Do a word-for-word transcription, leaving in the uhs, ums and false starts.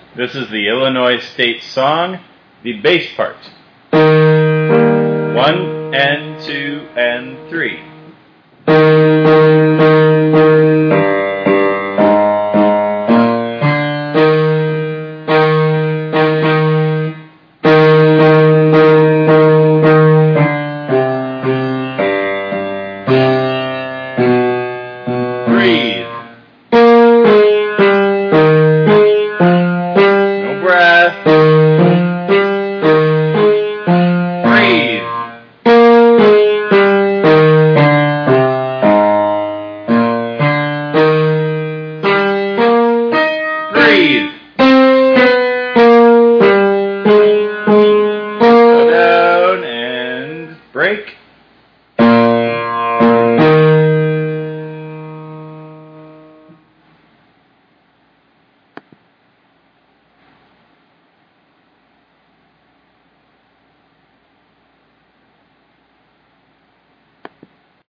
This is the Illinois State song, the bass part. One and two and three. Breathe. No breath. Breathe. Breathe.